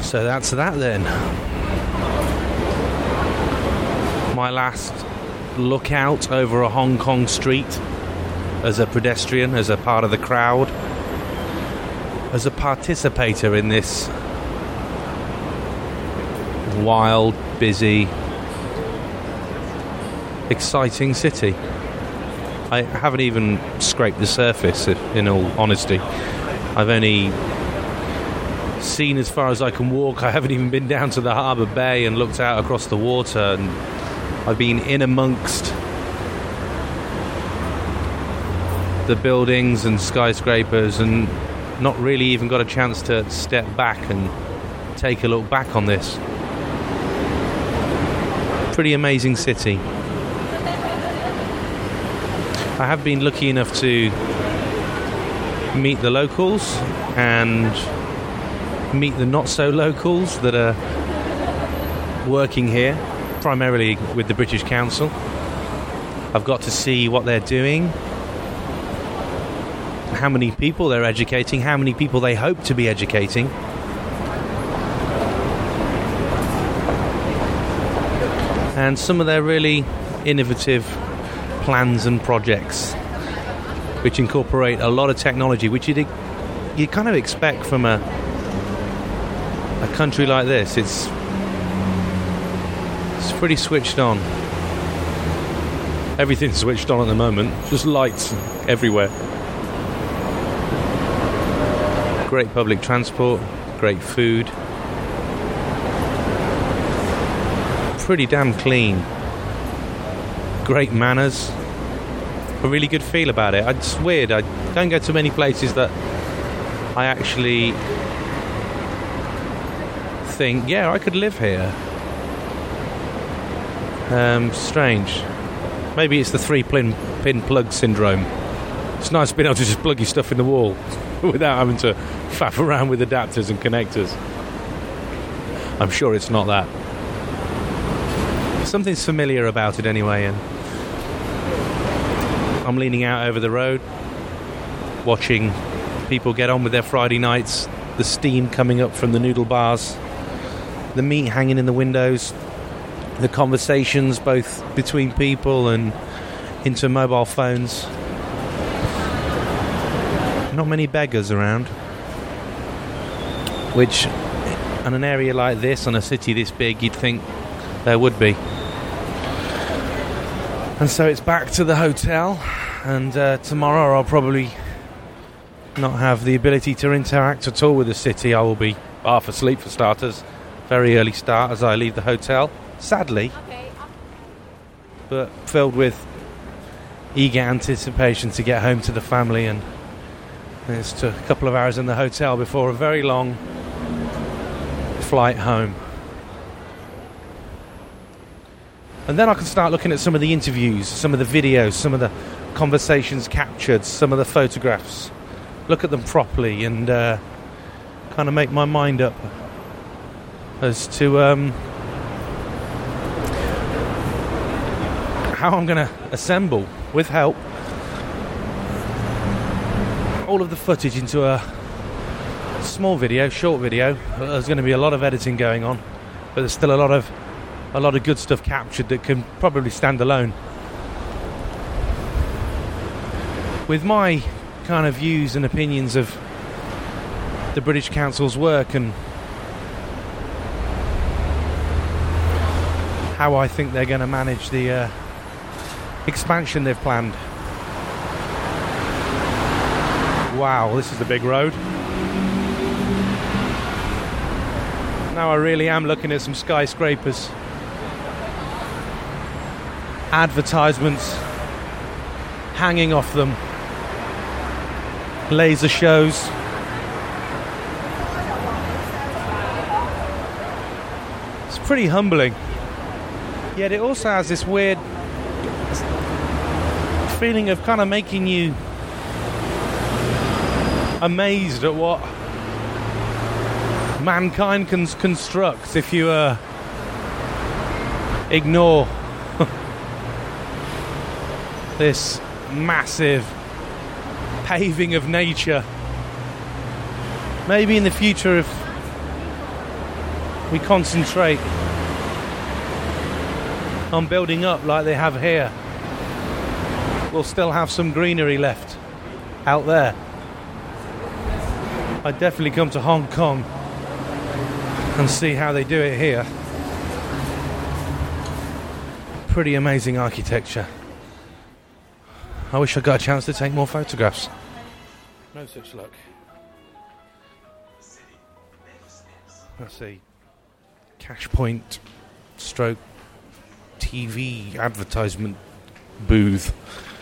So that's that then. My last look out over a Hong Kong street as a pedestrian, as a part of the crowd, as a participator in this wild, busy, exciting city. I haven't even scraped the surface, in all honesty. I've only seen as far as I can walk. I haven't even been down to the harbour bay and looked out across the water, and I've been in amongst the buildings and skyscrapers and not really even got a chance to step back and take a look back on this. Pretty amazing city. I have been lucky enough to meet the locals and meet the not-so-locals that are working here, primarily with the British Council. I've got to see what they're doing, how many people they're educating, how many people they hope to be educating. And some of their really innovative plans and projects which incorporate a lot of technology which you kind of expect from a country like this. It's pretty switched on. Everything's switched on at the moment, just lights everywhere. Great public transport, great food, pretty damn clean, great manners, a really good feel about it. It's weird, I don't go to many places that I actually think, yeah, I could live here. Strange. Maybe it's the 3-pin plug syndrome. It's nice being able to just plug your stuff in the wall without having to faff around with adapters and connectors. I'm sure it's not that. Something's familiar about it anyway, and I'm leaning out over the road, watching people get on with their Friday nights, the steam coming up from the noodle bars, the meat hanging in the windows, the conversations both between people and into mobile phones. Not many beggars around, which in an area like this, on a city this big, you'd think there would be. And so it's back to the hotel, and tomorrow I'll probably not have the ability to interact at all with the city. I will be half asleep for starters. Very early start as I leave the hotel, sadly, but filled with eager anticipation to get home to the family. And it's a couple of hours in the hotel before a very long flight home. And then I can start looking at some of the interviews, some of the videos, some of the conversations captured, some of the photographs. Look at them properly and kind of make my mind up as to how I'm going to assemble, with help, all of the footage into a small video, short video. There's going to be a lot of editing going on, but there's still a lot of good stuff captured that can probably stand alone. With my kind of views and opinions of the British Council's work and how I think they're going to manage the expansion they've planned. Wow, this is the big road. Now I really am looking at some skyscrapers. Advertisements hanging off them. Laser shows. It's pretty humbling. Yet it also has this weird feeling of kind of making you amazed at what mankind can construct if you ignore this massive paving of nature. Maybe in the future, if we concentrate on building up like they have here, we'll still have some greenery left out there. I'd definitely come to Hong Kong and see how they do it here. Pretty amazing architecture. I wish I got a chance to take more photographs. No such luck. Let's see. Cash Point stroke TV advertisement booth.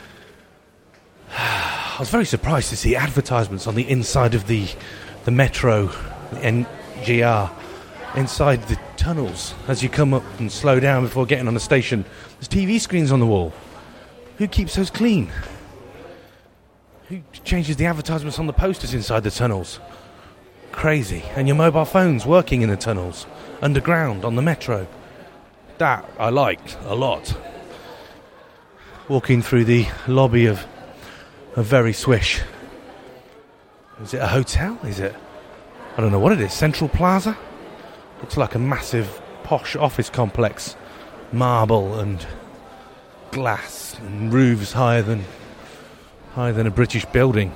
I was very surprised to see advertisements on the inside of the metro NGR, inside the tunnels as you come up and slow down before getting on the station. There's TV screens on the wall. Who keeps those clean? Who changes the advertisements on the posters inside the tunnels? Crazy. And your mobile phones working in the tunnels, underground, on the metro. That I liked a lot. Walking through the lobby of a very swish. Is it a hotel? Is it? I don't know what it is. Central Plaza? Looks like a massive posh office complex. Marble and glass and roofs higher than a British building.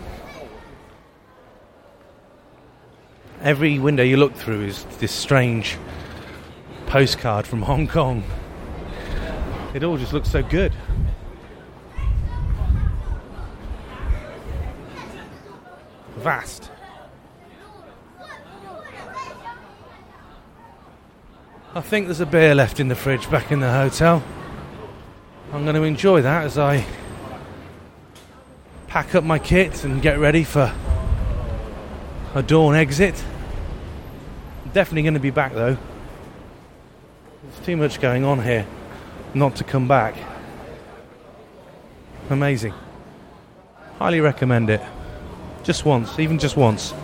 Every window you look through is this strange postcard from Hong Kong. It all just looks so good. Vast. I think there's a beer left in the fridge back in the hotel. I'm going to enjoy that as I pack up my kit and get ready for a dawn exit. I'm definitely going to be back though. There's too much going on here not to come back. Amazing. Highly recommend it. Just once, even just once.